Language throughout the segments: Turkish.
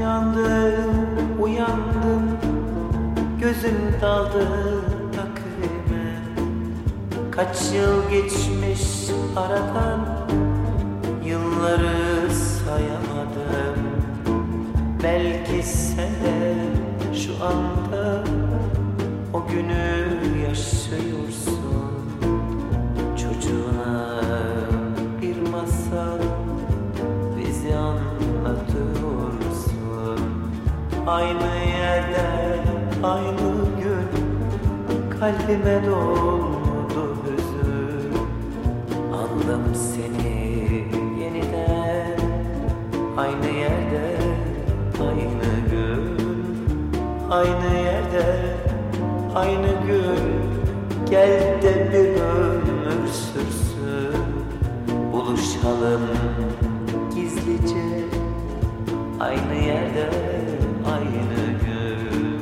Uyandım, gözüm daldı takvime. Kaç yıl geçmiş aradan, yılları sayamadım. Belki sen de şu anda o günü yaşıyorsun. Çocuğuna bir masal bizi anlatıyorsun. Aynı yerde, aynı gün kalbime doldu hüzün. Andım seni yeniden, aynı yerde, aynı gün. Aynı yerde, aynı gün. Gel de bir ömür sürsün. Buluşalım gizlice, aynı yerde, aynı gün.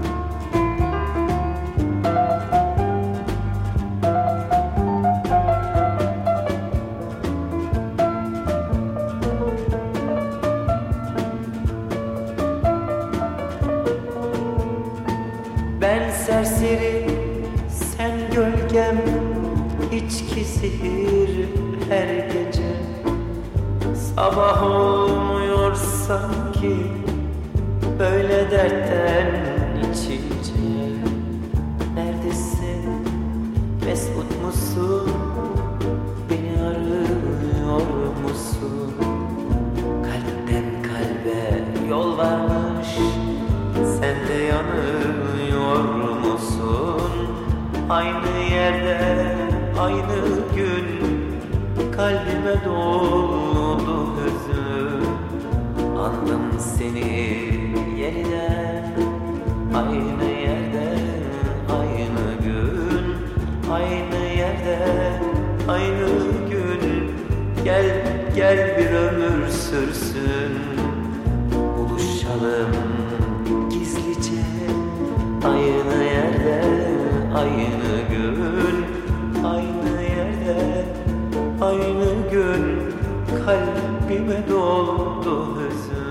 Ben serseri, sen gölgem, içki zehir her gece. Sabah olmuyor sanki böyle dertten içince. Neredesin, mesut musun, beni arıyor musun? Kalpten kalbe yol varmış, sen de yanıyor musun? Aynı yerde, aynı gün kalbime doldu hüzün. Andım seni yeniden, aynı yerde, aynı gün. Aynı yerde, aynı gün. Gel, gel bir ömür sürsün. Buluşalım gizlice, aynı yerde, aynı gün. Aynı yerde, aynı gün. Kalbime doldu hüzün.